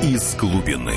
из глубины.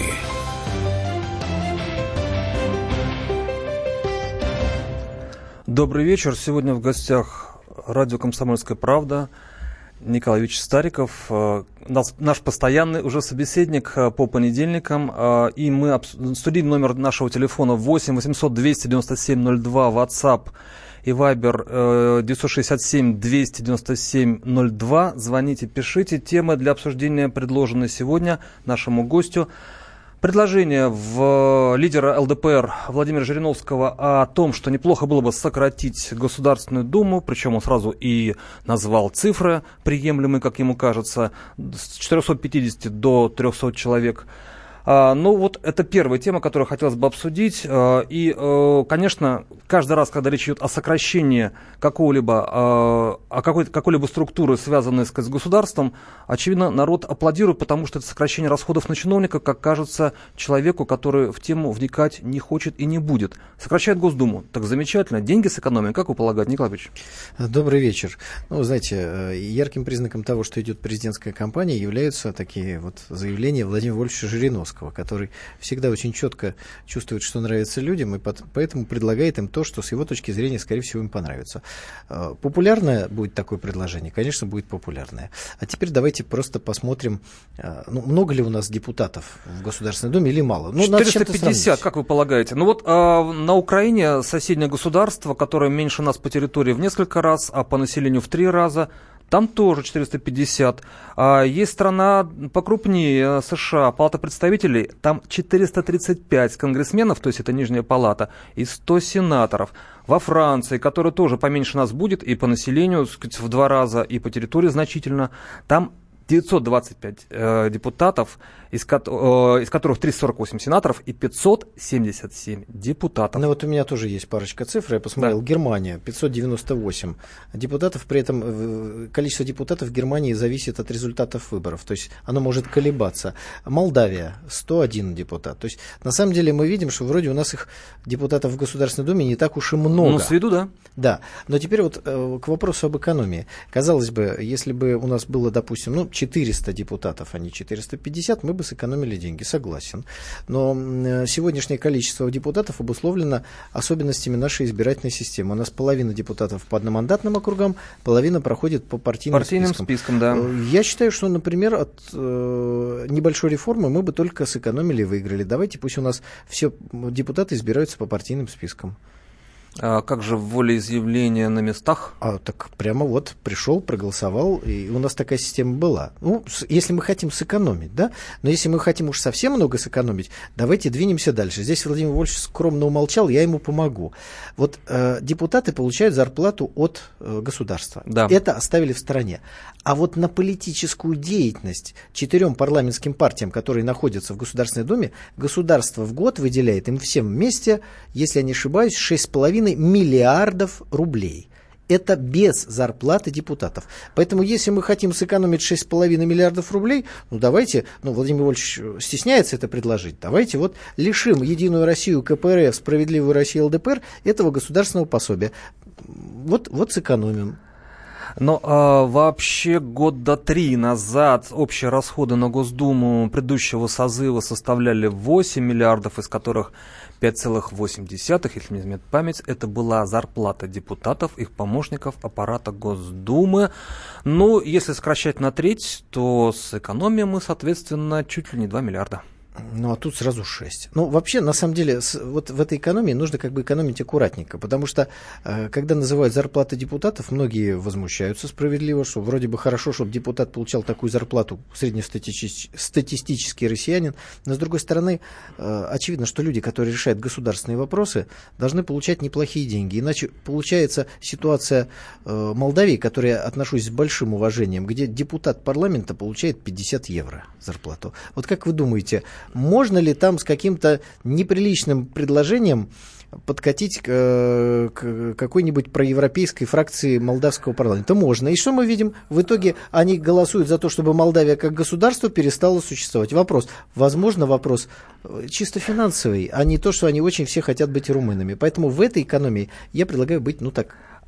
Добрый вечер. Сегодня в гостях радио «Комсомольская правда» Николай Вячеславович Стариков, наш постоянный уже собеседник по понедельникам. И мы студийный номер нашего телефона 8 800 297 02, WhatsApp и Viber 967 297 02. Звоните, пишите. Темы для обсуждения предложены сегодня нашему гостю. Предложение лидера ЛДПР Владимира Жириновского о том, что неплохо было бы сократить Государственную Думу, причем он сразу и назвал цифры приемлемые, как ему кажется, с 450 до 300 человек. Ну вот это первая тема, которую хотелось бы обсудить. И, конечно, каждый раз, когда речь идет о сокращении какой-либо структуры, связанной с государством, очевидно, народ аплодирует, потому что это сокращение расходов на чиновника, как кажется человеку, который в тему вникать не хочет и не будет. Сокращает Госдуму. Так замечательно. Деньги сэкономим. Как вы полагаете, Николай Ильич? Добрый вечер. Ну, знаете, ярким признаком того, что идет президентская кампания, являются такие вот заявления Владимира Вольфовича Жириновского, который всегда очень четко чувствует, что нравится людям, и поэтому предлагает им то, что с его точки зрения, скорее всего, им понравится. Популярное будет такое предложение? Конечно, будет популярное. А теперь давайте просто посмотрим, много ли у нас депутатов в Государственной Думе или мало. 450, как вы полагаете? Ну вот на Украине соседнее государство, которое меньше нас по территории в несколько раз, а по населению в 3 раза, там тоже 450. Есть страна покрупнее США, Палата представителей, там 435 конгрессменов, то есть это нижняя палата, и 100 сенаторов. Во Франции, которая тоже поменьше нас будет и по населению, так сказать, в 2 раза, и по территории значительно, там 925 депутатов, из которых 348 сенаторов и 577 депутатов. Ну вот у меня тоже есть парочка цифр, я посмотрел. Да. Германия 598 депутатов, при этом количество депутатов в Германии зависит от результатов выборов, то есть оно может колебаться. Молдавия 101 депутат, то есть на самом деле мы видим, что вроде у нас их депутатов в Государственной Думе не так уж и много. Ну, с виду, да. Да, но теперь вот к вопросу об экономии. Казалось бы, если бы у нас было, допустим, 400 депутатов, а не 450, мы бы сэкономили деньги, согласен. Но сегодняшнее количество депутатов обусловлено особенностями нашей избирательной системы. У нас половина депутатов по одномандатным округам, половина проходит по партийным спискам. Да. Я считаю, что, например, от небольшой реформы мы бы только сэкономили и выиграли. Давайте пусть у нас все депутаты избираются по партийным спискам. А как же волеизъявление на местах? Так прямо вот пришел, проголосовал, и у нас такая система была. Ну, если мы хотим сэкономить, да, но если мы хотим уж совсем много сэкономить, давайте двинемся дальше. Здесь Владимир Вольфович скромно умолчал, я ему помогу. Вот депутаты получают зарплату от государства. Да. Это оставили в стороне. А вот на политическую деятельность 4 парламентским партиям, которые находятся в Государственной Думе, государство в год выделяет им всем вместе, если я не ошибаюсь, 6,5 миллиардов рублей. Это без зарплаты депутатов. Поэтому, если мы хотим сэкономить 6,5 миллиардов рублей, давайте, Владимир Вольфович стесняется это предложить, давайте вот лишим Единую Россию, КПРФ, Справедливую Россию, ЛДПР этого государственного пособия. Вот сэкономим. Но вообще 3 года назад общие расходы на Госдуму предыдущего созыва составляли 8 миллиардов, из которых 5,8, если не изменяет память, это была зарплата депутатов, их помощников, аппарата Госдумы. Ну, если сокращать на треть, то сэкономим мы, соответственно, чуть ли не 2 миллиарда. А тут сразу 6. Вообще, на самом деле, вот в этой экономии нужно экономить аккуратненько, потому что, когда называют зарплаты депутатов, многие возмущаются справедливо, что вроде бы хорошо, чтобы депутат получал такую зарплату, среднестатистический россиянин, но, с другой стороны, очевидно, что люди, которые решают государственные вопросы, должны получать неплохие деньги. Иначе получается ситуация Молдавии, к которой я отношусь с большим уважением, где депутат парламента получает 50 евро зарплату. Вот как вы думаете, можно ли там с каким-то неприличным предложением подкатить к какой-нибудь проевропейской фракции молдавского парламента? Можно. И что мы видим? В итоге они голосуют за то, чтобы Молдавия как государство перестала существовать. Возможно, вопрос чисто финансовый, а не то, что они очень все хотят быть румынами. Поэтому в этой экономии я предлагаю быть,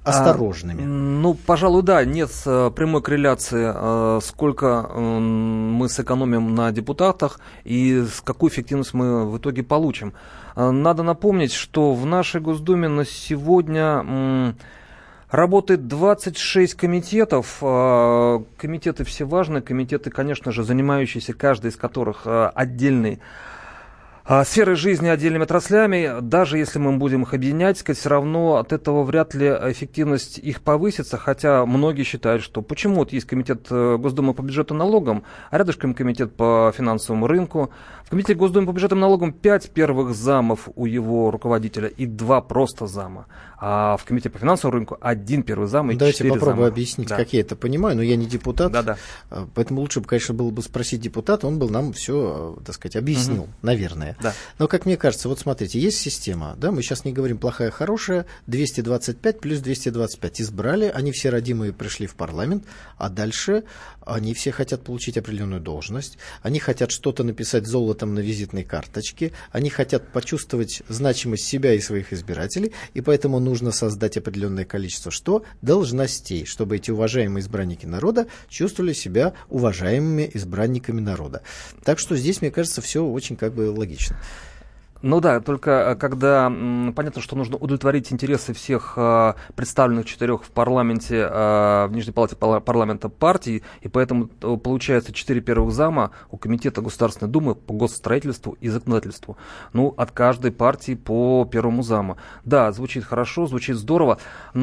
осторожными? Пожалуй, да, нет прямой корреляции, сколько мы сэкономим на депутатах и какую эффективность мы в итоге получим. Надо напомнить, что в нашей Госдуме на сегодня работает 26 комитетов. Комитеты все важные, комитеты, конечно же, занимающиеся, каждый из которых отдельный сферы жизни отдельными отраслями. Даже если мы будем их объединять, все равно от этого вряд ли эффективность их повысится, хотя многие считают, что почему вот есть комитет Госдумы по бюджету и налогам, а рядышком комитет по финансовому рынку. В комитете Госдумы по бюджету и налогам 5 первых замов у его руководителя и 2 просто зама. А в комитете по финансовому рынку 1 первый зам и 4 зама. Давайте попробую объяснить, как я это понимаю, но я не депутат, да. Поэтому лучше бы, конечно, было бы спросить депутата, он бы нам все, так сказать, объяснил, наверное. Да. Но, как мне кажется, вот смотрите, есть система, да, мы сейчас не говорим плохая, хорошая, 225 плюс 225 избрали, они все родимые пришли в парламент, а дальше они все хотят получить определенную должность, они хотят что-то написать золотом на визитной карточке, они хотят почувствовать значимость себя и своих избирателей, и поэтому нужно создать определенное количество должностей, чтобы эти уважаемые избранники народа чувствовали себя уважаемыми избранниками народа. Так что здесь, мне кажется, все очень логично. Только когда понятно, что нужно удовлетворить интересы всех представленных 4 в парламенте, в Нижней палате парламента партий, и поэтому получается 4 первых зама у Комитета Государственной Думы по госстроительству и законодательству. От каждой партии по первому заму. Да, звучит хорошо, звучит здорово,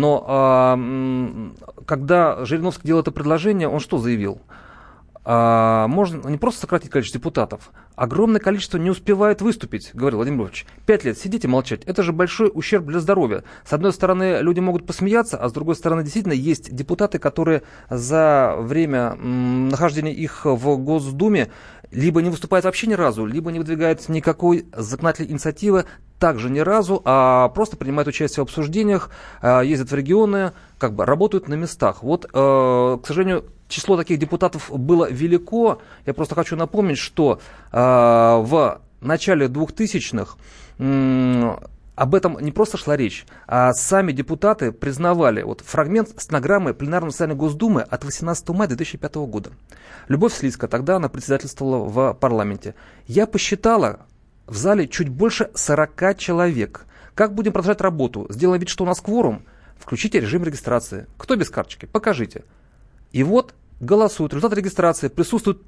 но когда Жириновский делал это предложение, он что заявил? Можно не просто сократить количество депутатов, огромное количество не успевает выступить, говорил Владимир Владимирович. 5 лет сидите молчать, это же большой ущерб для здоровья. С одной стороны, люди могут посмеяться, а с другой стороны, действительно, есть депутаты, которые за время нахождения их в Госдуме либо не выступают вообще ни разу, либо не выдвигают никакой законодательной инициативы, также ни разу, а просто принимают участие в обсуждениях, ездят в регионы, работают на местах. К сожалению, число таких депутатов было велико. Я просто хочу напомнить, что в начале 2000-х об этом не просто шла речь, а сами депутаты признавали. Фрагмент стенограммы пленарного заседания Госдумы от 18 мая 2005 года. Любовь Слицкая, тогда она председательствовала в парламенте. Я посчитала, в зале чуть больше 40 человек. Как будем продолжать работу? Сделаем вид, что у нас кворум. Включите режим регистрации. Кто без карточки? Покажите. И голосуют. Результат регистрации. Присутствует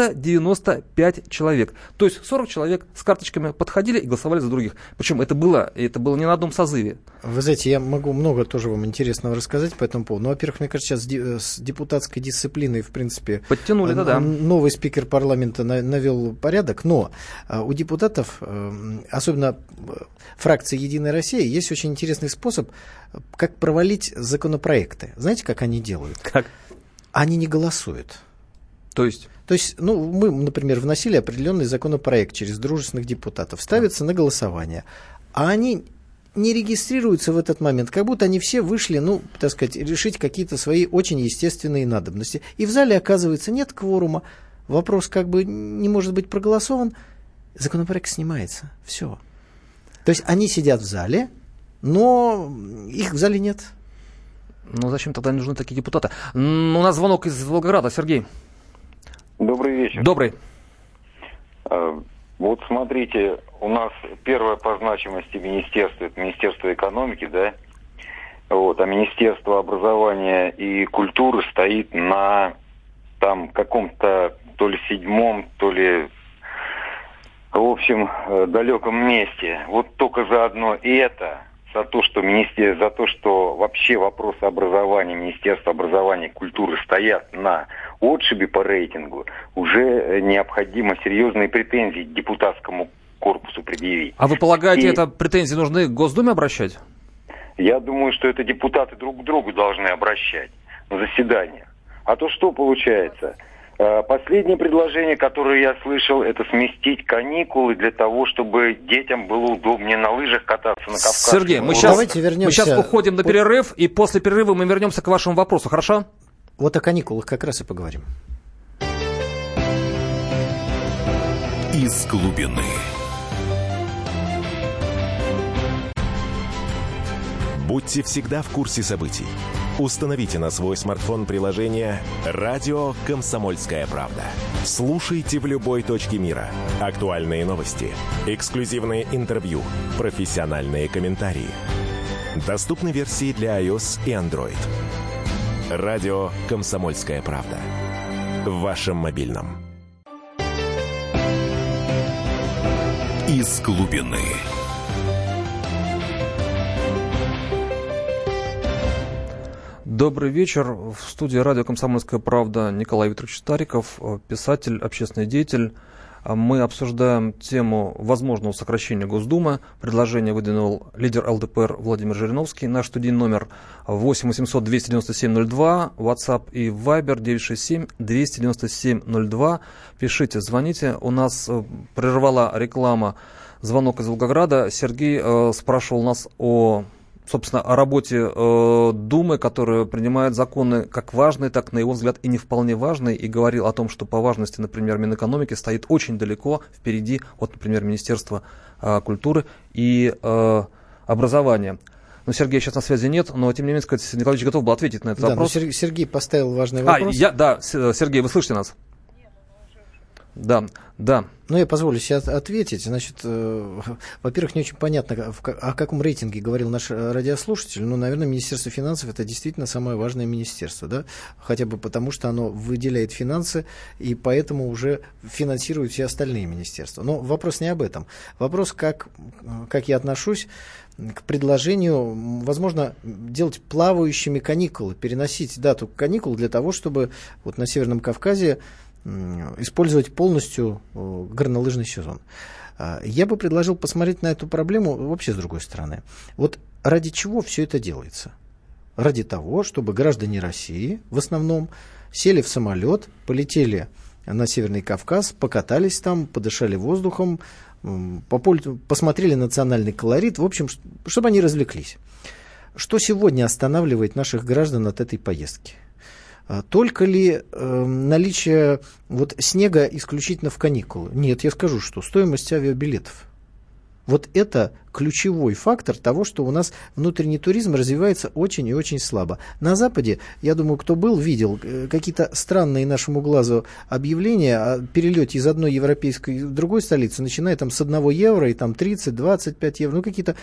395 человек. То есть 40 человек с карточками подходили и голосовали за других. Причем это было не на одном созыве. Вы знаете, я могу много тоже вам интересного рассказать по этому поводу. Во-первых, мне кажется, сейчас с депутатской дисциплиной, в принципе, подтянули, новый спикер парламента навел порядок. Но у депутатов, особенно фракции «Единая Россия», есть очень интересный способ, как провалить законопроекты. Знаете, как они делают? Как? Они не голосуют. То есть, мы, например, вносили определенный законопроект через дружественных депутатов, ставится на голосование, а они не регистрируются в этот момент, как будто они все вышли, решить какие-то свои очень естественные надобности. И в зале, оказывается, нет кворума, вопрос не может быть проголосован, законопроект снимается. Все. То есть они сидят в зале, но их в зале нет. Зачем тогда нужны такие депутаты? У нас звонок из Волгограда. Сергей. Добрый вечер. Добрый. Смотрите, у нас первое по значимости министерство, это Министерство экономики, да? А Министерство образования и культуры стоит на каком-то то ли 7-м, то ли далеком месте. Только за одно это... За то, что вообще вопросы образования, Министерства образования и культуры стоят на отшибе по рейтингу, уже необходимо серьезные претензии к депутатскому корпусу предъявить. А вы полагаете, это претензии нужны к Госдуме обращать? Я думаю, что это депутаты друг к другу должны обращать на заседаниях. А то что получается? Последнее предложение, которое я слышал, это сместить каникулы для того, чтобы детям было удобнее на лыжах кататься на Кавказе. Сергей, мы сейчас уходим на перерыв, и после перерыва мы вернемся к вашему вопросу, хорошо? О каникулах как раз и поговорим. Из глубины. Будьте всегда в курсе событий. Установите на свой смартфон приложение «Радио Комсомольская правда». Слушайте в любой точке мира. Актуальные новости, эксклюзивные интервью, профессиональные комментарии. Доступны версии для iOS и Android. «Радио Комсомольская правда». В вашем мобильном. Из глубины. Добрый вечер. В студии радио «Комсомольская правда» Николай Викторович Стариков, писатель, общественный деятель. Мы обсуждаем тему возможного сокращения Госдумы. Предложение выдвинул лидер ЛДПР Владимир Жириновский. Наш студийный номер 8 800 297 02, WhatsApp и Viber 967 297 02. Пишите, звоните. У нас прервала реклама звонок из Волгограда. Сергей спрашивал нас о работе Думы, которая принимает законы как важные, так, на его взгляд, и не вполне важные, и говорил о том, что по важности, например, Минэкономики стоит очень далеко впереди, вот, например, Министерства культуры и образования. Но Сергея сейчас на связи нет, но, тем не менее, сказать, Николаевич готов был ответить на этот вопрос. Но Сергей поставил важный вопрос. Сергей, вы слышите нас? Да. Ну, я позволю себе ответить. Значит, во-первых, не очень понятно, о каком рейтинге говорил наш радиослушатель. Ну, наверное, Министерство финансов – это действительно самое важное министерство, да? Хотя бы потому, что оно выделяет финансы и поэтому уже финансирует все остальные министерства. Но вопрос не об этом. Вопрос, как я отношусь к предложению, возможно, делать плавающими каникулы, переносить дату каникул для того, чтобы вот на Северном Кавказе использовать полностью горнолыжный сезон. Я бы предложил посмотреть на эту проблему вообще с другой стороны. Вот ради чего все это делается? Ради того, чтобы граждане России в основном сели в самолет, полетели на Северный Кавказ, покатались там, подышали воздухом, посмотрели национальный колорит, в общем, чтобы они развлеклись. Что сегодня останавливает наших граждан от этой поездки? Только ли наличие снега исключительно в каникулы? Нет, я скажу, что стоимость авиабилетов. Вот это ключевой фактор того, что у нас внутренний туризм развивается очень и очень слабо. На Западе, я думаю, кто был, видел какие-то странные нашему глазу объявления о перелете из одной европейской в другой столицы, начиная там с 1 евро и там 30-25 евро. Ну, какие-то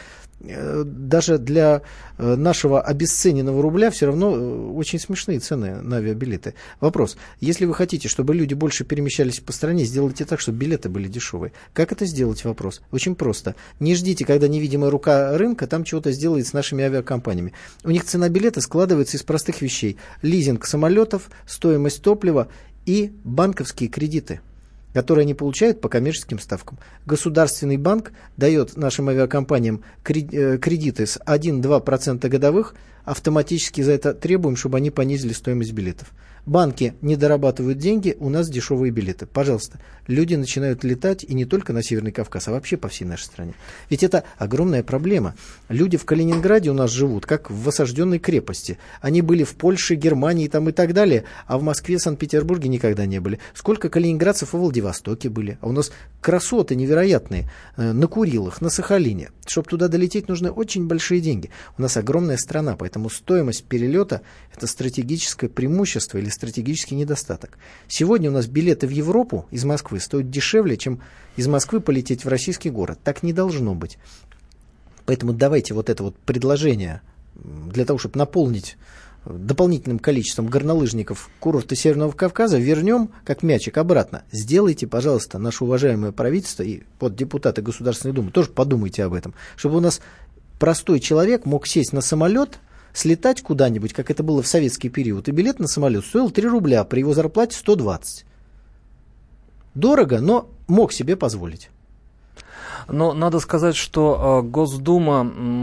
даже для нашего обесцененного рубля все равно очень смешные цены на авиабилеты. Вопрос: если вы хотите, чтобы люди больше перемещались по стране, сделайте так, чтобы билеты были дешевые. Как это сделать? Вопрос. Очень просто. Не ждите, когда невидимая рука рынка там чего-то сделает с нашими авиакомпаниями. У них цена билета складывается из простых вещей: лизинг самолетов, стоимость топлива и банковские кредиты, которые они получают по коммерческим ставкам. Государственный банк дает нашим авиакомпаниям кредиты с 1-2% годовых, автоматически за это требуем, чтобы они понизили стоимость билетов. Банки не дорабатывают деньги, у нас дешевые билеты. Пожалуйста, люди начинают летать и не только на Северный Кавказ, а вообще по всей нашей стране. Ведь это огромная проблема. Люди в Калининграде у нас живут, как в осажденной крепости. Они были в Польше, Германии там и так далее, а в Москве, Санкт-Петербурге никогда не были. Сколько калининградцев во Владивостоке были. А у нас красоты невероятные на Курилах, на Сахалине. Чтобы туда долететь, нужны очень большие деньги. У нас огромная страна, поэтому стоимость перелета – это стратегическое преимущество или стратегический недостаток. Сегодня у нас билеты в Европу из Москвы стоят дешевле, чем из Москвы полететь в российский город. Так не должно быть. Поэтому давайте вот это предложение для того, чтобы наполнить дополнительным количеством горнолыжников курорты Северного Кавказа, вернем как мячик обратно. Сделайте, пожалуйста, наше уважаемое правительство и депутаты Государственной Думы, тоже подумайте об этом, чтобы у нас простой человек мог сесть на самолет, слетать куда-нибудь, как это было в советский период, и билет на самолет стоил 3 рубля, при его зарплате 120. Дорого, но мог себе позволить. Но надо сказать, что Госдума,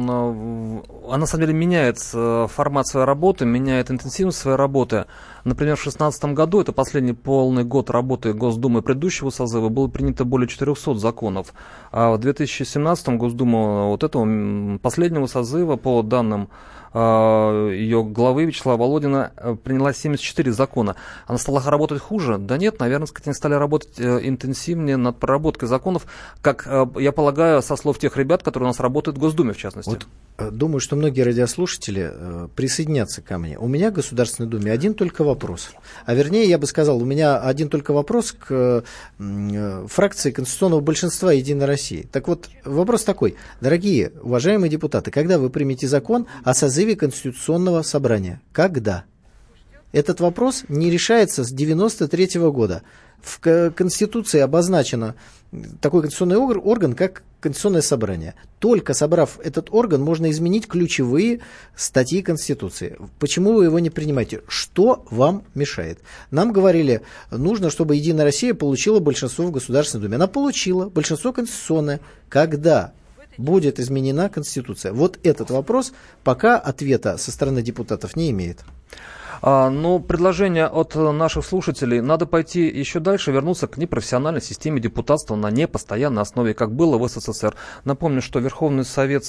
она на самом деле меняет формат своей работы, меняет интенсивность своей работы. Например, в 2016 году, это последний полный год работы Госдумы предыдущего созыва, было принято более 400 законов. А в 2017 Госдума этого последнего созыва, по данным ее главы Вячеслава Володина приняла 74 закона. Она стала работать хуже? Да нет, наверное, они стали работать интенсивнее над проработкой законов, как, я полагаю, со слов тех ребят, которые у нас работают в Госдуме, в частности. Вот, думаю, что многие радиослушатели присоединятся ко мне. У меня в Государственной Думе один только вопрос. А вернее, я бы сказал, у меня один только вопрос к фракции конституционного большинства «Единой России». Так вот, вопрос такой. Дорогие, уважаемые депутаты, когда вы примете закон о созыве Конституционного собрания? Когда? Этот вопрос не решается с 1993 года. В Конституции обозначено такой конституционный орган, как Конституционное собрание. Только собрав этот орган, можно изменить ключевые статьи Конституции. Почему вы его не принимаете? Что вам мешает? Нам говорили, нужно, чтобы «Единая Россия» получила большинство в Государственной Думе. Она получила большинство конституционное. Когда будет изменена Конституция? Вот этот вопрос пока ответа со стороны депутатов не имеет. Но предложение от наших слушателей: надо пойти еще дальше, вернуться к непрофессиональной системе депутатства на непостоянной основе, как было в СССР. Напомню, что Верховный Совет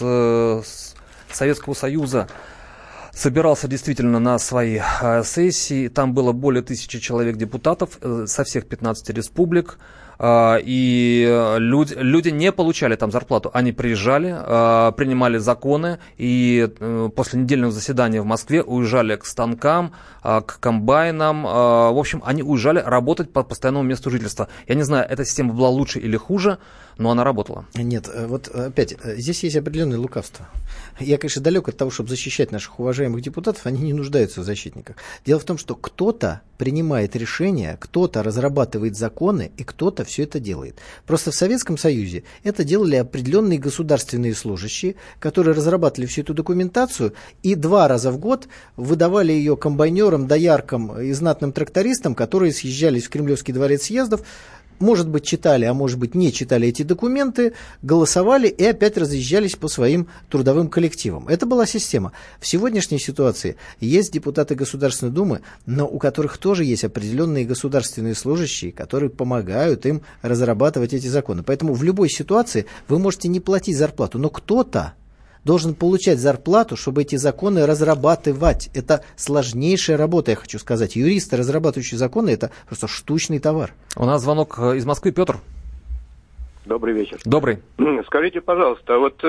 Советского Союза собирался действительно на свои сессии. Там было более 1000 человек депутатов со всех 15 республик. И люди не получали там зарплату. Они приезжали, принимали законы и после недельного заседания в Москве уезжали к станкам, к комбайнам. В общем, они уезжали работать по постоянному месту жительства. Я не знаю, эта система была лучше или хуже, но она работала. Нет, вот опять, здесь есть определенное лукавство. Я, конечно, далек от того, чтобы защищать наших уважаемых депутатов, они не нуждаются в защитниках. Дело в том, что кто-то принимает решения, кто-то разрабатывает законы, и кто-то все это делает. Просто в Советском Союзе это делали определенные государственные служащие, которые разрабатывали всю эту документацию и 2 раза в год выдавали ее комбайнерам, дояркам и знатным трактористам, которые съезжались в Кремлевский дворец съездов, может быть, читали, а может быть, не читали эти документы, голосовали и опять разъезжались по своим трудовым коллективам. Это была система. В сегодняшней ситуации есть депутаты Государственной Думы, но у которых тоже есть определенные государственные служащие, которые помогают им разрабатывать эти законы. Поэтому в любой ситуации вы можете не платить зарплату, но кто-то должен получать зарплату, чтобы эти законы разрабатывать. Это сложнейшая работа, я хочу сказать. Юристы, разрабатывающие законы, это просто штучный товар. У нас звонок из Москвы. Петр. Добрый вечер. Добрый. Скажите, пожалуйста, вот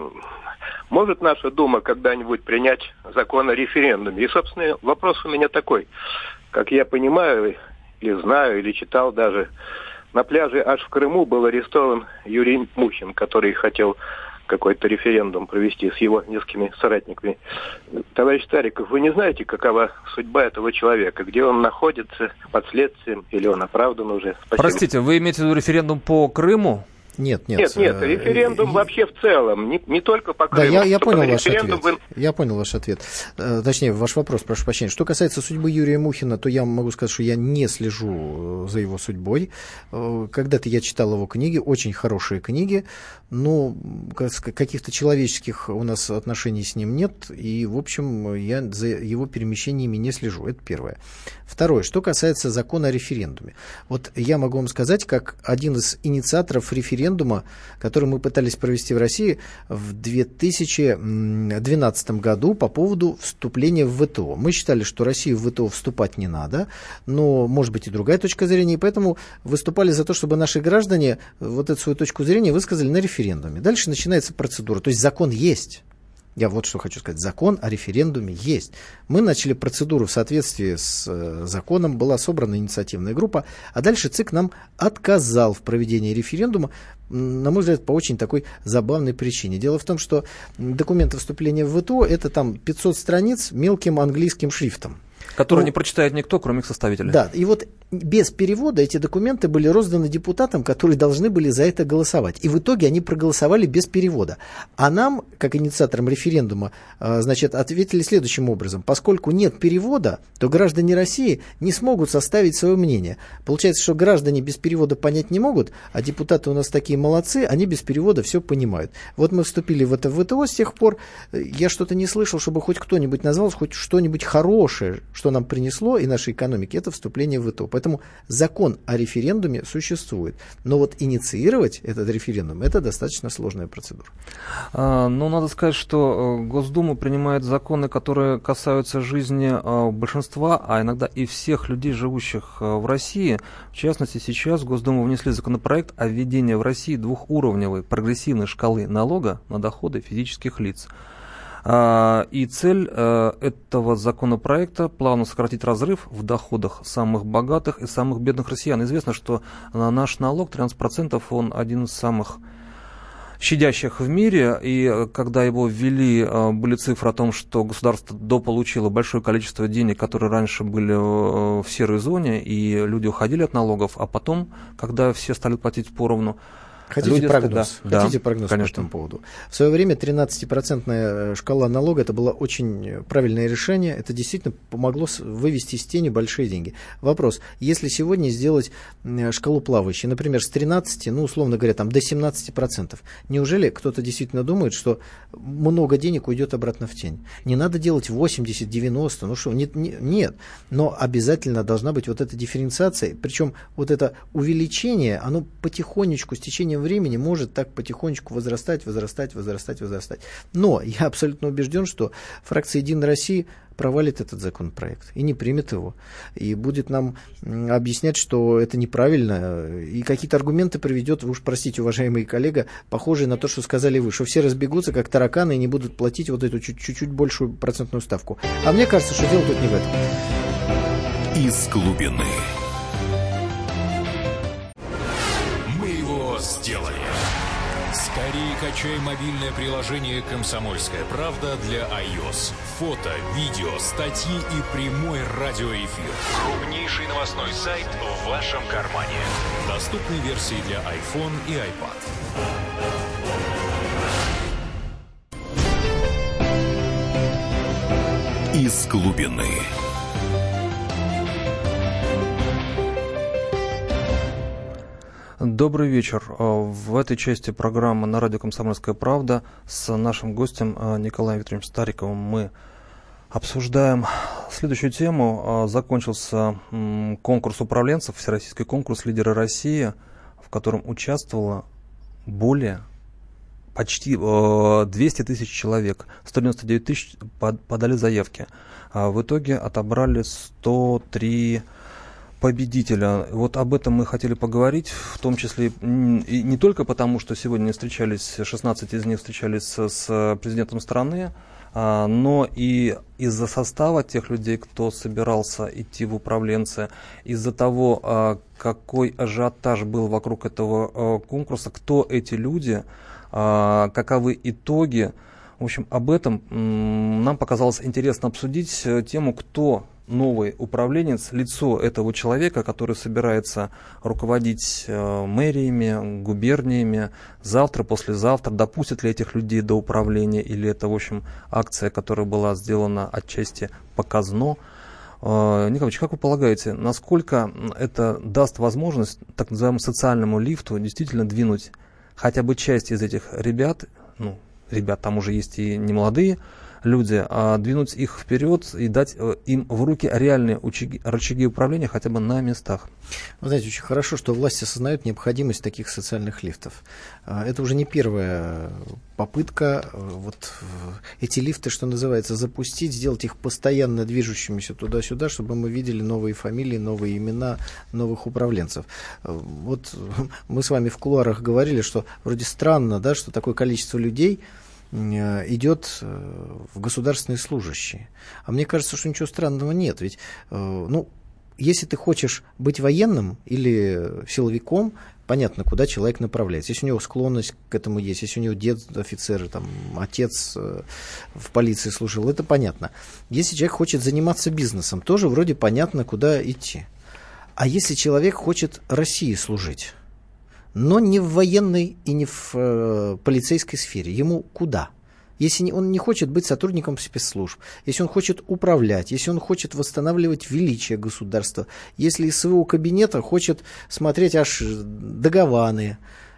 может наша Дума когда-нибудь принять закон о референдуме? И, собственно, вопрос у меня такой. Как я понимаю, или знаю, или читал даже, на пляже аж в Крыму был арестован Юрий Мухин, который хотел какой-то референдум провести с его несколькими соратниками. Товарищ Стариков, вы не знаете, какова судьба этого человека? Где он находится под следствием? Или он оправдан уже? Спасибо. Простите, вы имеете в виду референдум по Крыму? Нет, референдум вообще в целом, не только по Крыму. Да, я понял ваш ответ. Я понял ваш ответ. Точнее, ваш вопрос, прошу прощения. Что касается судьбы Юрия Мухина, то я могу сказать, что я не слежу за его судьбой. Когда-то я читал его книги, очень хорошие книги, но каких-то человеческих у нас отношений с ним нет, и, в общем, я за его перемещениями не слежу. Это первое. Второе, что касается закона о референдуме. Вот я могу вам сказать, как один из инициаторов референдума, который мы пытались провести в России в 2012 году по поводу вступления в ВТО. Мы считали, что России в ВТО вступать не надо, но может быть и другая точка зрения, и поэтому выступали за то, чтобы наши граждане вот эту свою точку зрения высказали на референдуме. Дальше начинается процедура, то есть закон есть. Я вот что хочу сказать. Закон о референдуме есть. Мы начали процедуру в соответствии с законом, была собрана инициативная группа, а дальше ЦИК нам отказал в проведении референдума, на мой взгляд, по очень такой забавной причине. Дело в том, что документ о вступлении в ВТО – это там 500 страниц мелким английским шрифтом. Который не прочитает никто, кроме их составителя. Да, и вот без перевода эти документы были розданы депутатам, которые должны были за это голосовать. И в итоге они проголосовали без перевода. А нам, как инициаторам референдума, значит, ответили следующим образом. Поскольку нет перевода, то граждане России не смогут составить свое мнение. Получается, что граждане без перевода понять не могут, а депутаты у нас такие молодцы, они без перевода все понимают. Вот мы вступили в это ВТО с тех пор. Я что-то не слышал, чтобы хоть кто-нибудь назвал хоть что-нибудь хорошее, что нам принесло и нашей экономике, это вступление в ВТО. Поэтому закон о референдуме существует. Но вот инициировать этот референдум, это достаточно сложная процедура. Но надо сказать, что Госдума принимает законы, которые касаются жизни большинства, а иногда и всех людей, живущих в России. В частности, сейчас в Госдуму внесли законопроект о введении в России двухуровневой прогрессивной шкалы налога на доходы физических лиц. И цель этого законопроекта — плавно сократить разрыв в доходах самых богатых и самых бедных россиян. Известно, что наш налог 13%, он один из самых щадящих в мире, и когда его ввели, были цифры о том, что государство дополучило большое количество денег, которые раньше были в серой зоне, и люди уходили от налогов, а потом, когда все стали платить поровну, Хотите прогноз? Да, Хотите прогноз по этому поводу? В свое время 13% шкала налога — это было очень правильное решение. Это действительно помогло вывести из тени большие деньги. Вопрос: если сегодня сделать шкалу плавающей, например, с 13, условно говоря, до 17%, неужели кто-то действительно думает, что много денег уйдет обратно в тень? Не надо делать 80, 90, нет. Но обязательно должна быть вот эта дифференциация, причем вот это увеличение, оно потихонечку, с течением времени может так потихонечку возрастать. Но я абсолютно убежден, что фракция «Единая Россия» провалит этот законопроект и не примет его. И будет нам объяснять, что это неправильно. И какие-то аргументы приведет, вы уж простите, уважаемый коллега, похожие на то, что сказали вы, что все разбегутся, как тараканы, и не будут платить вот эту чуть-чуть большую процентную ставку. А мне кажется, что дело тут не в этом. Из глубины. Сделали. Скорее качай мобильное приложение «Комсомольская правда» для iOS. Фото, видео, статьи и прямой радиоэфир. Крупнейший новостной сайт в вашем кармане. Доступны версии для iPhone и iPad. Из глубины. Добрый вечер. В этой части программы на радио «Комсомольская правда» с нашим гостем Николаем Викторовичем Стариковым мы обсуждаем следующую тему. Закончился конкурс управленцев, всероссийский конкурс «Лидеры России», в котором участвовало почти 200 тысяч человек. 199 тысяч подали заявки. В итоге отобрали 103 победителя. Вот об этом мы хотели поговорить, в том числе и не только потому, что сегодня 16 из них встречались с президентом страны, но и из-за состава тех людей, кто собирался идти в управленцы, из-за того, какой ажиотаж был вокруг этого конкурса, кто эти люди, каковы итоги. В общем, об этом нам показалось интересно обсудить тему, кто новый управленец, лицо этого человека, который собирается руководить мэриями, губерниями завтра, послезавтра, допустят ли этих людей до управления, или это, в общем, акция, которая была сделана отчасти показно. Николаевич, как вы полагаете, насколько это даст возможность так называемому социальному лифту действительно двинуть хотя бы часть из этих ребят, ребят там уже есть и немолодые люди, а двинуть их вперед и дать им в руки реальные рычаги управления хотя бы на местах? Вы знаете, очень хорошо, что власти осознают необходимость таких социальных лифтов. Это уже не первая попытка эти лифты, что называется, запустить, сделать их постоянно движущимися туда-сюда, чтобы мы видели новые фамилии, новые имена новых управленцев. Вот мы с вами в кулуарах говорили, что вроде странно, да, что такое количество людей идет в государственные служащие. А мне кажется, что ничего странного нет. Ведь, если ты хочешь быть военным или силовиком, понятно, куда человек направляется. Если у него склонность к этому есть, если у него дед офицер, отец в полиции служил, это понятно. Если человек хочет заниматься бизнесом, тоже вроде понятно, куда идти. А если человек хочет России служить, но не в военной и не в полицейской сфере, ему куда? Если он не хочет быть сотрудником спецслужб, если он хочет управлять, если он хочет восстанавливать величие государства, если из своего кабинета хочет смотреть аж до Гаваны,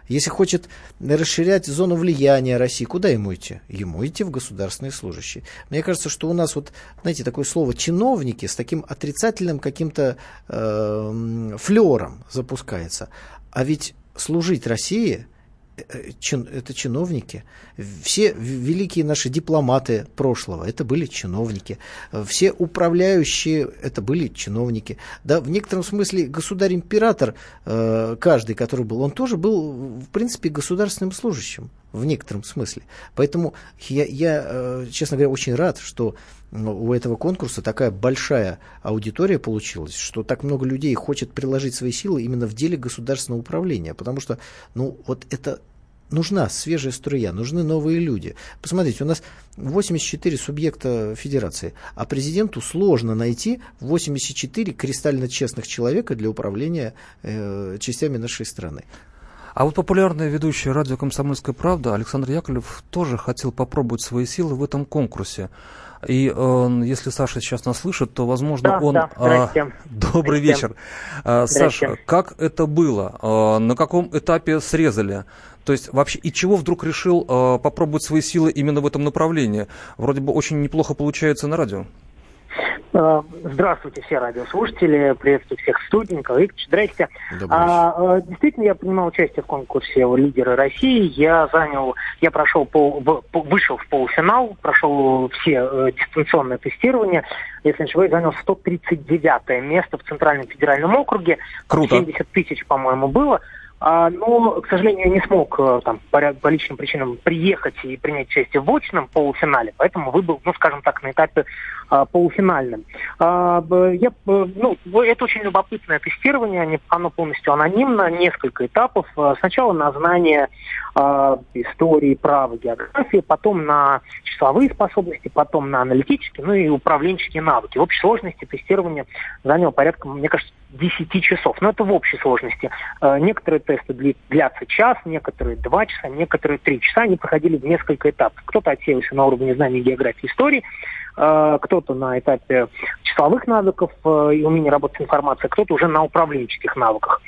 Если хочет расширять зону влияния России, куда ему идти? Ему идти в государственные служащие. Мне кажется, что у нас вот, знаете, такое слово чиновники с таким отрицательным каким-то флером запускается. А ведь служить России это чиновники. Все великие наши дипломаты прошлого это были чиновники. Все управляющие это были чиновники. Да, в некотором смысле государь-император, каждый, который был, он тоже был, в принципе, государственным служащим. В некотором смысле. Поэтому я, честно говоря, очень рад, что у этого конкурса такая большая аудитория получилась, что так много людей хочет приложить свои силы именно в деле государственного управления, потому что, вот это нужна свежая струя, нужны новые люди. Посмотрите, у нас 84 субъекта федерации, а президенту сложно найти 84 кристально честных человека для управления частями нашей страны. А вот популярный ведущий радио «Комсомольская правда» Александр Яковлев тоже хотел попробовать свои силы в этом конкурсе. И если Саша сейчас нас слышит, то, возможно, он... Здрасте. Добрый вечер. Саша, как это было? На каком этапе срезали? То есть вообще, и чего вдруг решил попробовать свои силы именно в этом направлении? Вроде бы очень неплохо получается на радио. Здравствуйте, все радиослушатели, приветствую всех студентов. Виктор, здрасте. Действительно, я принимал участие в конкурсе «Лидеры России». Вышел в полуфинал, прошел все дистанционное тестирование. Если не ошибаюсь, занял 139 место в Центральном федеральном округе. Круто. 70 тысяч, по-моему, было. Но, к сожалению, я не смог по личным причинам приехать и принять участие в очном полуфинале, поэтому выбыл, скажем так, на этапе полуфинальном. Это очень любопытное тестирование, оно полностью анонимно, несколько этапов. Сначала на знание истории, права, географии, потом на числовые способности, потом на аналитические, и управленческие навыки. В общей сложности тестирование заняло порядка, мне кажется, 10 часов. Но это в общей сложности. Некоторые тесты длятся час, некоторые 2 часа, некоторые 3 часа. Они проходили в несколько этапов. Кто-то отсеялся на уровне знаний географии, истории, кто-то на этапе числовых навыков и умения работать с информацией, кто-то уже на управленческих навыках.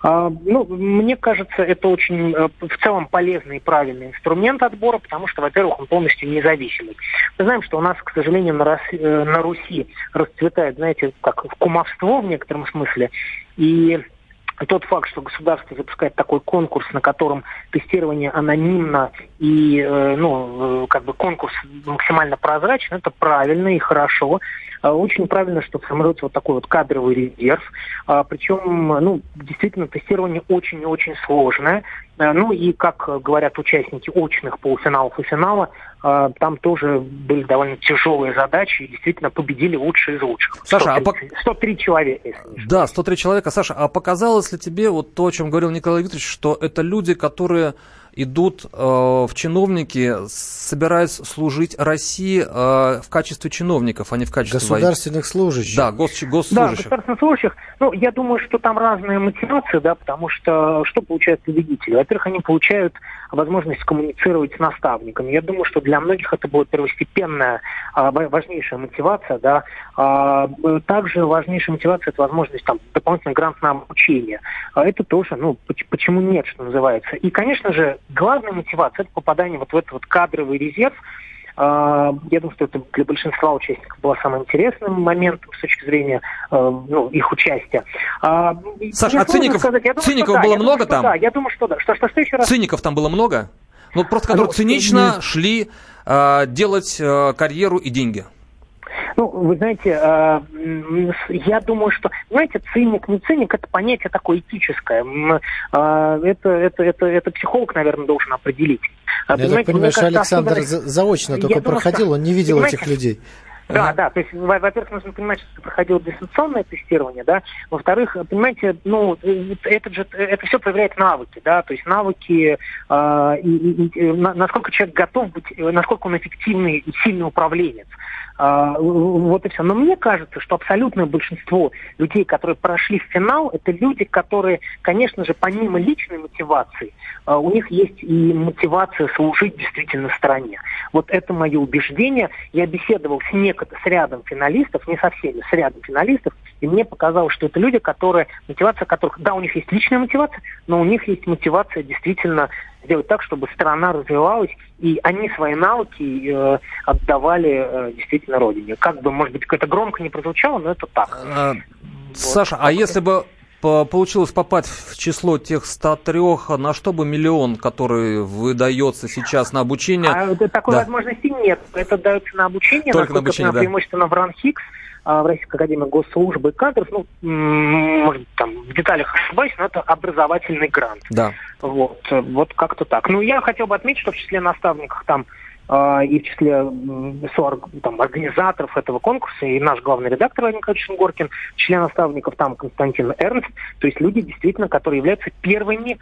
Мне кажется, это очень в целом полезный и правильный инструмент отбора, потому что, во-первых, он полностью независимый. Мы знаем, что у нас, к сожалению, на Руси расцветает, знаете, как кумовство в некотором смысле, и тот факт, что государство запускает такой конкурс, на котором тестирование анонимно и конкурс максимально прозрачен, это правильно и хорошо. Очень правильно, что формируется вот такой вот кадровый резерв. Причем, действительно, тестирование очень и очень сложное. И, как говорят участники очных полуфиналов и финала, там тоже были довольно тяжелые задачи, и действительно победили лучшие из лучших. Саша, 103 человека, если не ошибаюсь. Да, 103 человека. Саша, а показалось ли тебе вот то, о чем говорил Николай Викторович, что это люди, которые идут в чиновники, собираясь служить России в качестве чиновников, а не в качестве государственных служащих. Да, госслужащих. Да, государственных служащих. Я думаю, что там разные мотивации, да, потому что получают победители? Во-первых, они получают возможность коммуницировать с наставниками. Я думаю, что для многих это будет первостепенная, важнейшая мотивация, да. Также важнейшая мотивация – это возможность дополнительный грант на обучение. Это тоже, почему нет, что называется. И, конечно же, главная мотивация – это попадание вот в этот вот кадровый резерв. Я думаю, что это для большинства участников было самым интересным моментом с точки зрения их участия. Саша, а циников было много там? Да, я думаю, что да. Что еще раз? Циников там было много? Которые цинично шли делать карьеру и деньги. Вы знаете, я думаю, что, циник, не циник, это понятие такое этическое. Это психолог, наверное, должен определить. Я так понимаю, что Александр заочно только проходил, он не видел этих людей. Да, то есть, во-первых, нужно понимать, что проходило дистанционное тестирование, да, во-вторых, понимаете, это все проверяет навыки, да, то есть навыки, насколько человек готов быть, насколько он эффективный и сильный управленец. Вот и все. Но мне кажется, что абсолютное большинство людей, которые прошли в финал, это люди, которые, конечно же, помимо личной мотивации, у них есть и мотивация служить действительно стране. Вот это мое убеждение. Я беседовал с некоторыми с рядом финалистов, не со всеми, с рядом финалистов, и мне показалось, что это люди, мотивация которых, да, у них есть личная мотивация, но у них есть мотивация действительно сделать так, чтобы страна развивалась, и они свои навыки отдавали действительно родине. Как бы, может быть, это громко не прозвучало, но это так. Саша, а если бы получилось попасть в число тех 103, на что бы миллион, который выдается сейчас на обучение? Такой возможности нет. Это дается на обучение, только на обучение, преимущественно в РАНХИКС, в Российской академии госслужбы и кадров. Может, там в деталях ошибаюсь, но это образовательный грант. Да. Вот как-то так. Я хотел бы отметить, что в числе наставников там и в числе организаторов этого конкурса и наш главный редактор Владимир Николаевич Сунгоркин, в числе наставников там Константин Эрнст, то есть люди действительно, которые являются первыми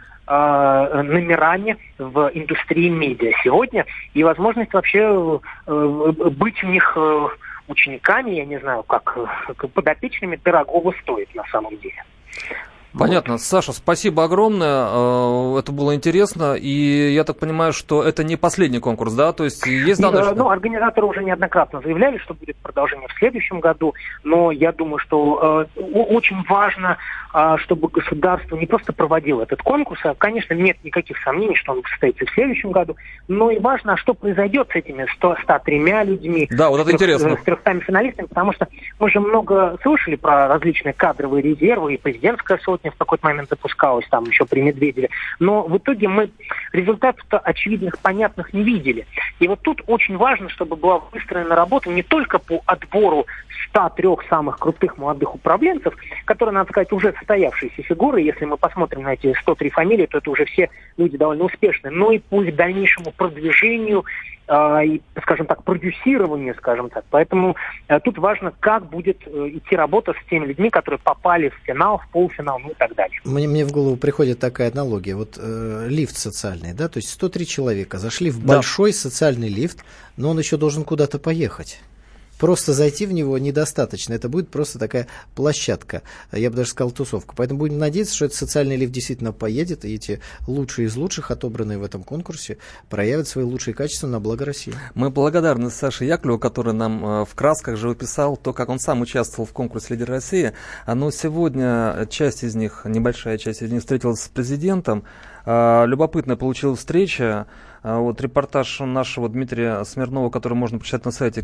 номерами в индустрии медиа сегодня, и возможность вообще быть у них учениками, я не знаю, как подопечными Пирогова стоит на самом деле. Понятно. Саша, спасибо огромное. Это было интересно. И я так понимаю, что это не последний конкурс, да? То есть есть данные, что... Организаторы уже неоднократно заявляли, что будет продолжение в следующем году. Но я думаю, что очень важно, чтобы государство не просто проводило этот конкурс, а, конечно, нет никаких сомнений, что он состоится в следующем году, но и важно, что произойдет с этими 103 людьми, да, вот это интересно. С 300 финалистами, потому что мы же много слышали про различные кадровые резервы, и президентская сотня в какой-то момент запускалась, там еще при Медведеве, но в итоге мы результатов-то очевидных, понятных не видели. И вот тут очень важно, чтобы была выстроена работа не только по отбору 103 самых крутых молодых управленцев, которые, надо сказать, уже состоявшиеся фигуры. Если мы посмотрим на эти 103 фамилии, то это уже все люди довольно успешные, но и по их дальнейшему продвижению и, скажем так, продюсированию, скажем так. Поэтому тут важно, как будет идти работа с теми людьми, которые попали в финал, в полуфинал, и так далее. Мне в голову приходит такая аналогия. Вот лифт социальный, да, то есть 103 человека зашли в большой социальный лифт, но он еще должен куда-то поехать. Просто зайти в него недостаточно. Это будет просто такая площадка. Я бы даже сказал, тусовка. Поэтому будем надеяться, что этот социальный лифт действительно поедет, и эти лучшие из лучших, отобранные в этом конкурсе, проявят свои лучшие качества на благо России. Мы благодарны Саше Яковлеву, который нам в красках же описал то, как он сам участвовал в конкурсе «Лидер России». Но сегодня часть из них, небольшая часть из них, встретилась с президентом. Любопытная получилась встреча. Вот репортаж нашего Дмитрия Смирнова, который можно прочитать на сайте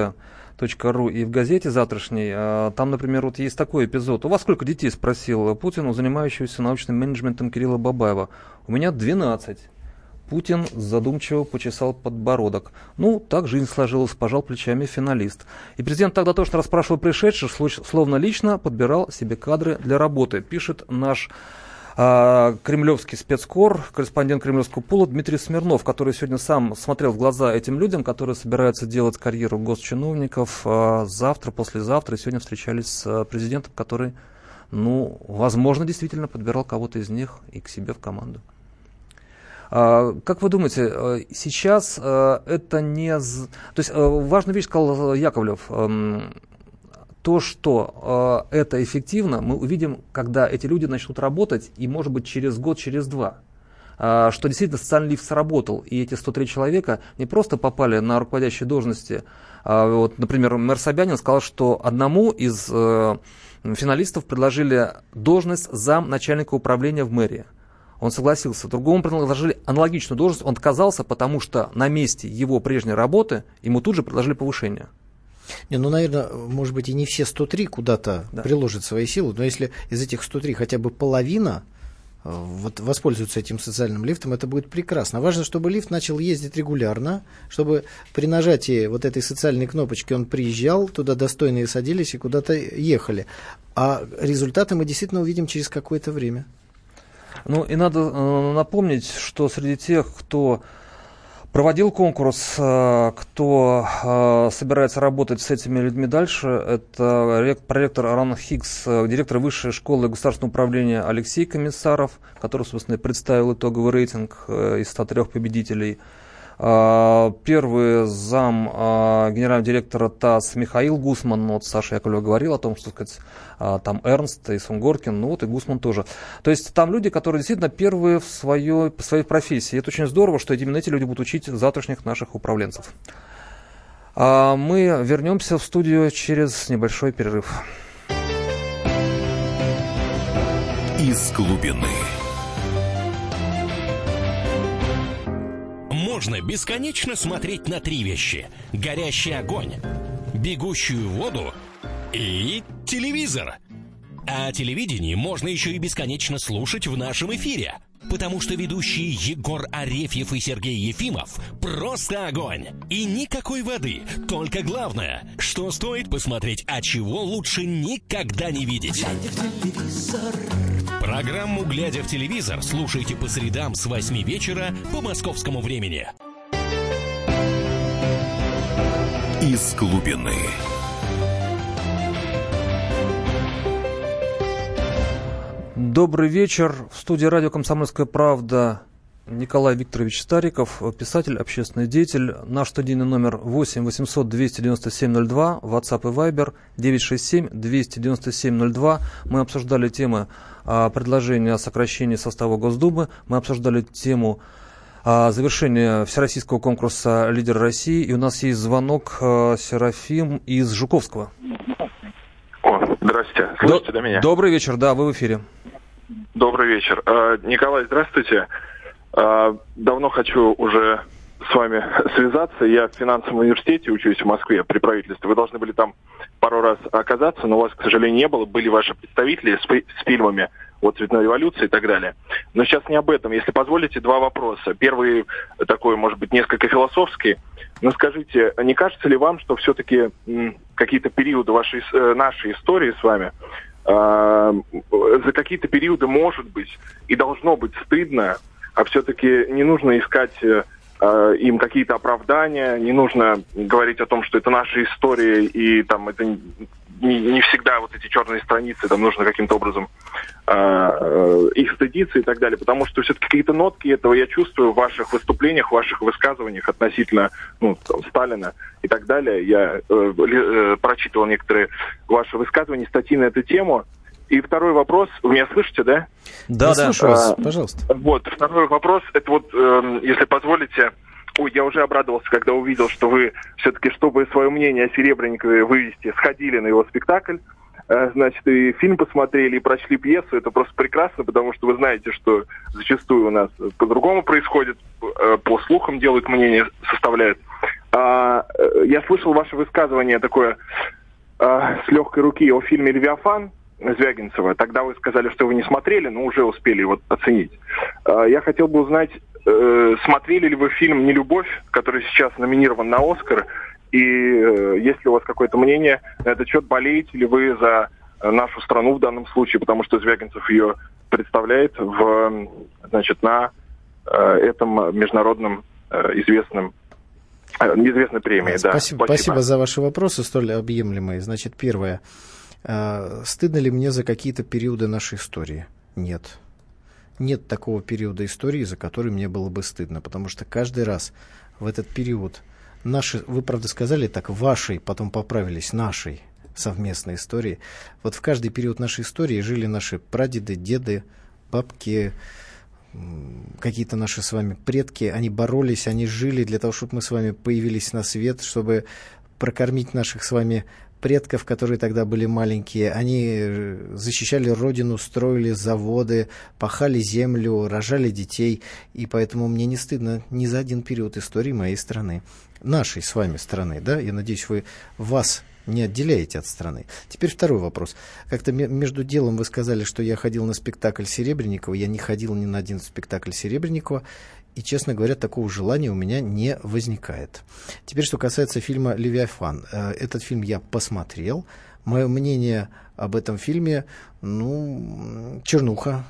kp.ru и в газете завтрашней. Там, например, вот есть такой эпизод. «У вас сколько детей?» — спросил Путин у занимающегося научным менеджментом Кирилла Бабаева. «У меня 12. Путин задумчиво почесал подбородок. «Ну, так жизнь сложилась», — пожал плечами финалист. И президент тогда точно расспрашивал пришедших, словно лично подбирал себе кадры для работы, пишет наш кремлевский спецкор, корреспондент кремлевского пула Дмитрий Смирнов, который сегодня сам смотрел в глаза этим людям, которые собираются делать карьеру госчиновников. Завтра, послезавтра, и сегодня встречались с президентом, который, возможно, действительно подбирал кого-то из них и к себе в команду. Как вы думаете, сейчас это не... То есть важную вещь сказал Яковлев. То, что это эффективно, мы увидим, когда эти люди начнут работать, и, может быть, через год, через два. Что действительно социальный лифт сработал, и эти 103 человека не просто попали на руководящие должности. Вот, например, мэр Собянин сказал, что одному из финалистов предложили должность замначальника управления в мэрии. Он согласился. Другому предложили аналогичную должность, он отказался, потому что на месте его прежней работы ему тут же предложили повышение. Наверное, может быть, и не все 103 куда-то приложат свои силы, но если из этих 103 хотя бы половина воспользуются этим социальным лифтом, это будет прекрасно. Важно, чтобы лифт начал ездить регулярно, чтобы при нажатии вот этой социальной кнопочки он приезжал, туда достойные садились и куда-то ехали. А результаты мы действительно увидим через какое-то время. И надо напомнить, что среди тех, кто проводил конкурс, кто собирается работать с этими людьми дальше, это проректор РАНХИКС, директор Высшей школы государственного управления Алексей Комиссаров, который, собственно, представил итоговый рейтинг из 103 победителей. Первый зам генерального директора ТАСС Михаил Гусман, вот Саша Яковлев говорил о том, что, там Эрнст и Сунгоркин, и Гусман тоже. То есть там люди, которые действительно первые в своей профессии. И это очень здорово, что именно эти люди будут учить завтрашних наших управленцев. А мы вернемся в студию через небольшой перерыв. Из глубины. Можно бесконечно смотреть на три вещи: горящий огонь, бегущую воду и телевизор. А телевидение можно еще и бесконечно слушать в нашем эфире, потому что ведущие Егор Арефьев и Сергей Ефимов просто огонь. И никакой воды, только главное, что стоит посмотреть, а чего лучше никогда не видеть. Программу «Глядя в телевизор» слушайте по средам с 8 вечера по московскому времени. Из глубины. Добрый вечер. В студии радио «Комсомольская правда» Николай Викторович Стариков, писатель, общественный деятель. Наш студийный номер 8 800 297 02, WhatsApp и Viber 967 297 02. Мы обсуждали темы предложения о сокращении состава Госдумы. Мы обсуждали тему завершения всероссийского конкурса «Лидер России». И у нас есть звонок. Серафим из Жуковского. Здравствуйте. Слышите, да, меня? Добрый вечер, да, вы в эфире. Добрый вечер. Николай, здравствуйте. Давно хочу уже с вами связаться. Я в финансовом университете учусь в Москве при правительстве. Вы должны были там пару раз оказаться, но у вас, к сожалению, не было. Были ваши представители с фильмами о цветной революции и так далее. Но сейчас не об этом. Если позволите, два вопроса. Первый такой, может быть, несколько философский. Но скажите, не кажется ли вам, что все-таки какие-то периоды нашей истории с вами, за какие-то периоды может быть и должно быть стыдно, а все-таки не нужно искать им какие-то оправдания, не нужно говорить о том, что это наша история, и там это не всегда вот эти черные страницы, там нужно каким-то образом их стыдиться и так далее, потому что все-таки какие-то нотки этого я чувствую в ваших выступлениях, в ваших высказываниях относительно Сталина и так далее. Я прочитывал некоторые ваши высказывания, статьи на эту тему. И второй вопрос, вы меня слышите, да? Да, слышу вас, пожалуйста. Вот, второй вопрос, это вот, если позволите, я уже обрадовался, когда увидел, что вы все-таки, чтобы свое мнение о Серебренникове вывести, сходили на его спектакль, значит, и фильм посмотрели, и прочли пьесу. Это просто прекрасно, потому что вы знаете, что зачастую у нас по-другому происходит, по слухам делают мнение, составляют. Я слышал ваше высказывание такое с легкой руки о фильме «Левиафан» Звягинцева. Тогда вы сказали, что вы не смотрели, но уже успели его оценить. Я хотел бы узнать, смотрели ли вы фильм «Нелюбовь», который сейчас номинирован на «Оскар», и есть ли у вас какое-то мнение на этот счет, болеете ли вы за нашу страну в данном случае, потому что Звягинцев ее представляет на этом международном известной премии. Спасибо за ваши вопросы, столь объемлемые. Значит, первое. Стыдно ли мне за какие-то периоды нашей истории? Нет. Нет такого периода истории, за который мне было бы стыдно, потому что каждый раз в этот период вы, правда, сказали так, вашей, потом поправились, нашей совместной истории. Вот в каждый период нашей истории жили наши прадеды, деды, бабки, какие-то наши с вами предки. Они боролись, они жили для того, чтобы мы с вами появились на свет, чтобы прокормить наших с вами предков, которые тогда были маленькие. Они защищали родину, строили заводы, пахали землю, рожали детей. И поэтому мне не стыдно ни за один период истории моей страны. Нашей с вами страны, да? Я надеюсь, вас не отделяете от страны. Теперь второй вопрос. Как-то между делом вы сказали, что я ходил на спектакль Серебренникова. Я не ходил ни на один спектакль Серебренникова. И, честно говоря, такого желания у меня не возникает. Теперь, что касается фильма «Левиафан». Этот фильм я посмотрел. Мое мнение об этом фильме, чернуха.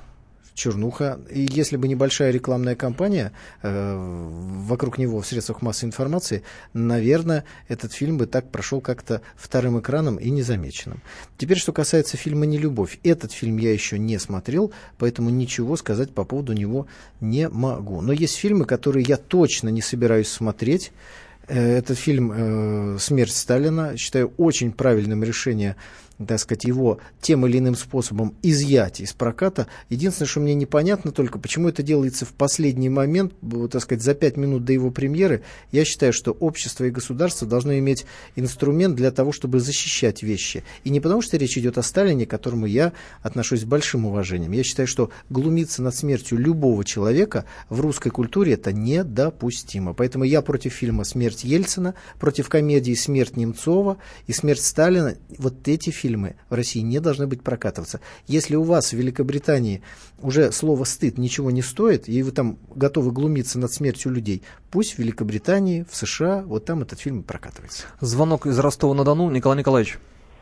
И если бы небольшая рекламная кампания вокруг него в средствах массовой информации, наверное, этот фильм бы так прошел как-то вторым экраном и незамеченным. Теперь, что касается фильма «Нелюбовь». Этот фильм я еще не смотрел, поэтому ничего сказать по поводу него не могу. Но есть фильмы, которые я точно не собираюсь смотреть. Этот фильм «Смерть Сталина». Считаю очень правильным решением так сказать, его тем или иным способом изъять из проката. Единственное, что мне непонятно только, почему это делается в последний момент, так сказать, за 5 минут до его премьеры. Я считаю, что общество и государство должно иметь инструмент для того, чтобы защищать вещи. И не потому, что речь идет о Сталине, к которому я отношусь с большим уважением. Я считаю, что глумиться над смертью любого человека в русской культуре это недопустимо. Поэтому я против фильма «Смерть Ельцина», против комедии «Смерть Немцова» и «Смерть Сталина». Вот эти фильмы в России не должны быть прокатываться. Если у вас в Великобритании уже слово «стыд» ничего не стоит, и вы там готовы глумиться над смертью людей, пусть в Великобритании, в США, вот там этот фильм прокатывается. Звонок из Ростова-на-Дону. Николай Николаевич.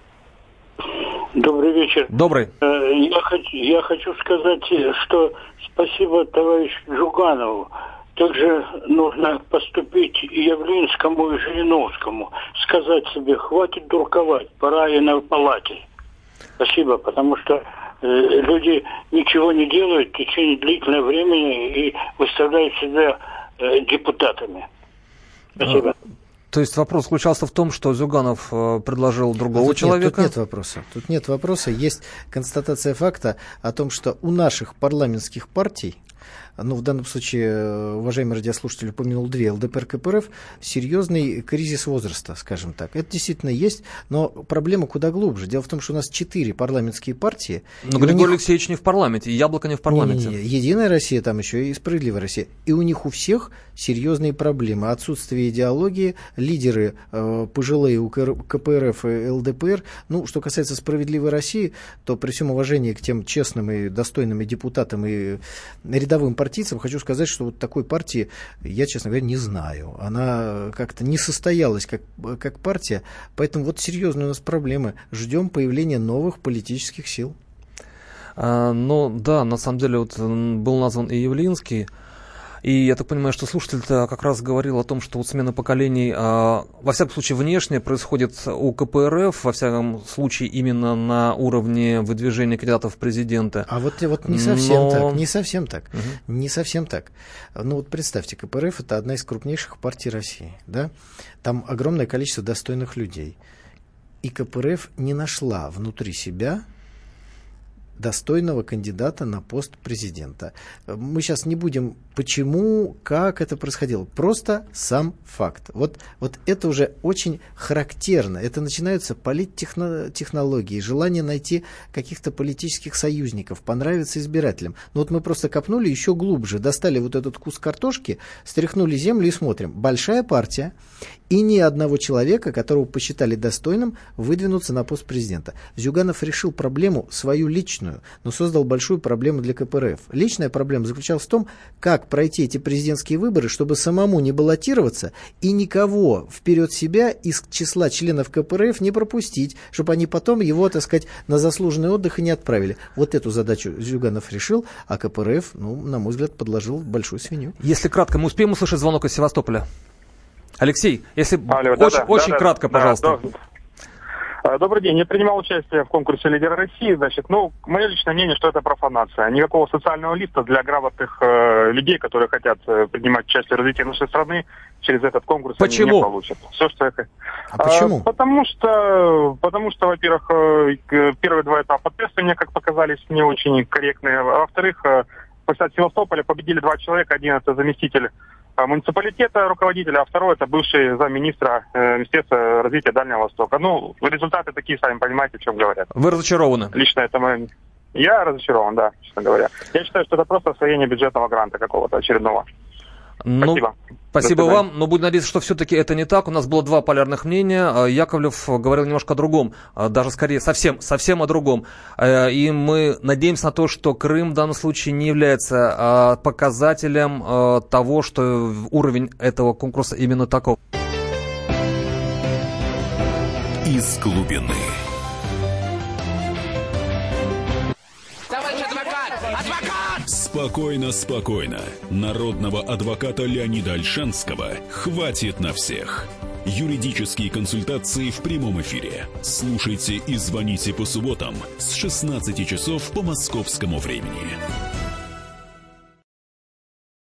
Добрый вечер. Добрый. Я хочу сказать, что спасибо товарищу Джуганову. Также нужно поступить и Явлинскому, и Жириновскому. Сказать себе, хватит дурковать, пора и на палате. Спасибо, потому что люди ничего не делают в течение длительного времени и выставляют себя депутатами. Спасибо. То есть вопрос заключался в том, что Зюганов предложил другого человека? Тут нет вопроса. Есть констатация факта о том, что у наших парламентских партий, в данном случае, уважаемый радиослушатель упомянул 2, ЛДПР, КПРФ, серьезный кризис возраста, скажем так. Это действительно есть, но проблема куда глубже. Дело в том, что у нас 4 парламентские партии. Но Григорий Алексеевич не в парламенте, и Яблоко не в парламенте. Единая Россия там еще и Справедливая Россия. И у них у всех серьезные проблемы. Отсутствие идеологии, лидеры пожилые у КПРФ и ЛДПР. Что касается Справедливой России, то при всем уважении к тем честным и достойным и депутатам, и рядовым партийцам, хочу сказать, что вот такой партии я, честно говоря, не знаю. Она как-то не состоялась как партия, поэтому вот серьезные у нас проблемы. Ждем появления новых политических сил. Да, на самом деле был назван и Явлинский. И я так понимаю, что слушатель-то как раз говорил о том, что смена поколений, во всяком случае, внешне происходит у КПРФ, во всяком случае, именно на уровне выдвижения кандидатов в президенты. А вот не совсем так. Не совсем так. Представьте, КПРФ — это одна из крупнейших партий России. Да? Там огромное количество достойных людей. И КПРФ не нашла внутри себя достойного кандидата на пост президента. Мы сейчас не будем почему, как это происходило. Просто сам факт. Вот это уже очень характерно. Это начинаются политтехнологии, желание найти каких-то политических союзников, понравиться избирателям. Мы просто копнули еще глубже, достали вот этот кус картошки, стряхнули землю и смотрим. Большая партия и ни одного человека, которого посчитали достойным выдвинуться на пост президента. Зюганов решил проблему свою личную, но создал большую проблему для КПРФ. Личная проблема заключалась в том, как пройти эти президентские выборы, чтобы самому не баллотироваться и никого вперед себя из числа членов КПРФ не пропустить, чтобы они потом его, так сказать, на заслуженный отдых и не отправили. Вот эту задачу Зюганов решил, а КПРФ, на мой взгляд, подложил большую свинью. Если кратко, мы успеем услышать звонок из Севастополя? Алексей, если очень кратко, пожалуйста. Добрый день. Я принимал участие в конкурсе «Лидеры России». Мое личное мнение, что это профанация. Никакого социального лифта для грамотных людей, которые хотят принимать участие в развитии нашей страны, через этот конкурс они не получат. Все, что это. Почему? Потому что, во-первых, первые 2 этапа тестирования, как показались, не очень корректные. А во-вторых, в Севастополе победили 2 человека. Один — это заместитель муниципалитета, руководителя, а второй — это бывший замминистра Министерства развития Дальнего Востока. Результаты такие, сами понимаете, о чем говорят. Вы разочарованы? Лично это мое... Я разочарован, да, честно говоря. Я считаю, что это просто освоение бюджетного гранта какого-то очередного. Спасибо. Спасибо вам, но будем надеяться, что все-таки это не так. У нас было 2 полярных мнения. Яковлев говорил немножко о другом, даже скорее совсем о другом. И мы надеемся на то, что Крым в данном случае не является показателем того, что уровень этого конкурса именно таков. Из глубины. Спокойно. Народного адвоката Леонида Ольшанского хватит на всех. Юридические консультации в прямом эфире. Слушайте и звоните по субботам с 16 часов по московскому времени.